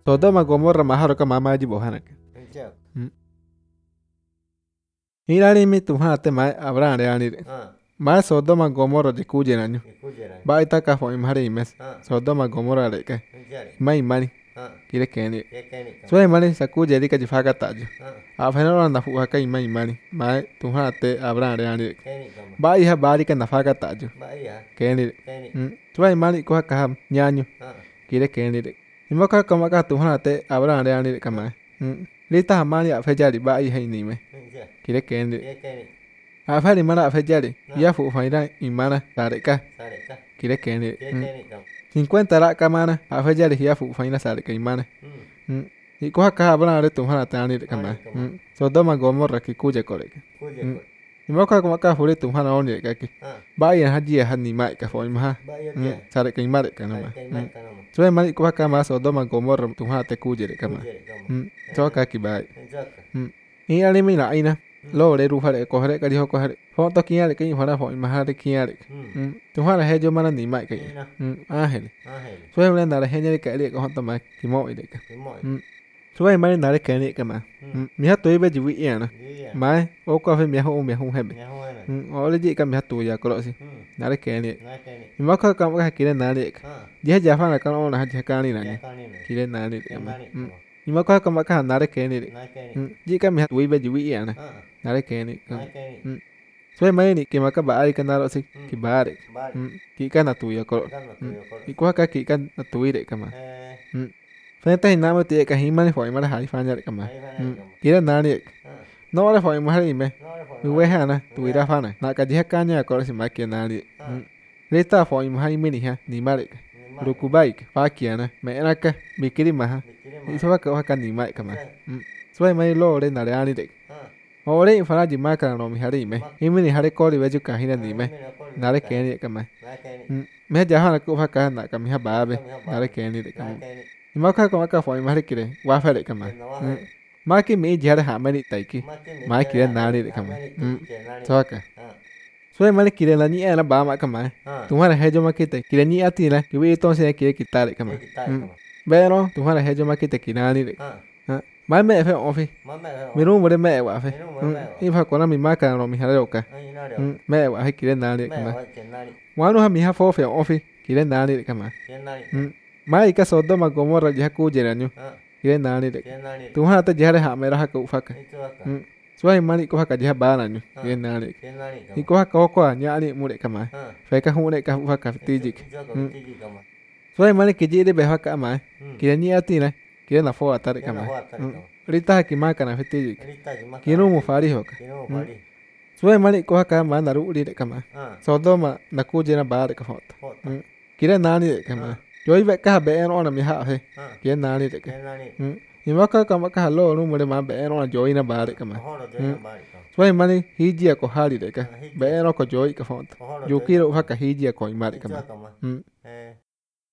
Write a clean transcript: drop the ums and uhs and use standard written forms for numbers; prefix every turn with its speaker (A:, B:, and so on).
A: Sodoma Gomorra maharo ka mama jibo hanak. Irani mi tuha te mai Abraham reani. Mai Sodoma Gomorra de kujeranyo. Ba ita ka fo imhare imes. Sodoma Gomorra de ka. Mai mani. Kire keni. Soe mani sakuje di ka jifaga tajo. A fenora na fu ka imai mani. Mai tuha te Abraham reani. Ba iha bari ka nafaga tajo. Keni. Soe mani ko ka nyanyo. Kire keni. Imaka kamaka tuha te Abraham reani ka mai. Lita mani a fejari ba iha inime. Kire keni. A fari mana a fejari. Ya fu faida imana sareka. Kire keni. 50 ra kamana a fejari ya fu faina sareka imana. Y ko ka Abraham re tuha tani ka mai. Sodoma Gomorra ki kuje koreka. Imaka kamaka fu re tuha na oni ka ki. Ba iha haji hani mai ka fo imha. Sareka imare ka na mai. Soe mani ko ka ma Sodoma Gomorra tuha te kuje ka mai. So ka ki bai. Y ali mina aina. Lo le rufare kohare ka diho kohare. Fo to kiare ka infara fo imahare kiare. Tuha he jo mana ni mai ka. Ángel. Soe mani na he ka ri ka honta mai ki mo ide ka. Soe mani na ka ni ka ma. Mi ha to ibe ji wi iana. Mai o ko fe mi ha o mi hu hebe. O le ji ka mi ha to ya ko si. Na re ka ni. Mi ma ka ka ki le na re ka. Ji ja fa na ka ona ha ja ka ni na ni. Ki le na re ka ma. Mi ma ka na re ka ni. Ji ka mi ha to ibe ji wi iana. Nare keni. Soe mai ni ki maka baari ka naro si ki baare. Ki ka na tuya ko. Iko ka ki ka na tuire ka ma. Fenta hinamo te ka himani fo imara hari fanya ka ma. Kira nani. No le fo imara ime. Uwe hana tuira fana. Na ka jiha kanya ko si ma ki nani. Leta fo imara imini ha ni mare. Rukubai fa kiana. Me era ka mikiri maha. Iso ka ni mai ka ma. Soe mai lo le nare ani de. Ore infara jimaka no mi hari me. Imini hari kori veju kahina ni me. Nare keni ka mai. Me jahana ko haka na ka mi ha babe. Nare keni de ka. Imaka ko maka fo imari kire. Wa fere ka mai. Maki mi jara ha mani taiki. Mai kire nani de ka mai. Soka. Soe mani kire la ni ana ba ma ka mai. Tumhara hejo makite kire ni ati la. Ki wi ton se kire kitare ka mai. Pero tumhara hejo makite kinani de. Mai me fe ofi. Miru mure me wa fe. Ifa kona mi maka no mi hare oka. Me wa he kire nani ka ma. Wanu ha mi ha fo fe ofi kire nani ka ma. Mai ka Sodoma Gomorra ja ku jeranyo. Kire nani de. Tu ha ta jare ha me ra ha ku faka. Soai mani ko ha ka ja ba nanyo. Kire nani. Iko ha ko ko nya ni mure ka ma. Fe ka hu ne ka faka tijik. Soai mani ki jide be ha ka ma. Kire ni ati na. Kire na fo atare ka ma. Rita ki maka na fitiji. Kino mo fari hoka. Soe mani ko ka ma na ru ri de ka ma. Sodoma na ku je na ba de ka fota. Kire nani de ka ma. Yo ibe ka be en ona mi ha he. Kire nani de ka. Imaka ka ma ka lo ru mo de ma be en ona joy na ba de ka ma. Soe mani hiji ko hari de ka. Be en ko joy ka fota. Yo kiro ha ka hiji ko imari ka ma.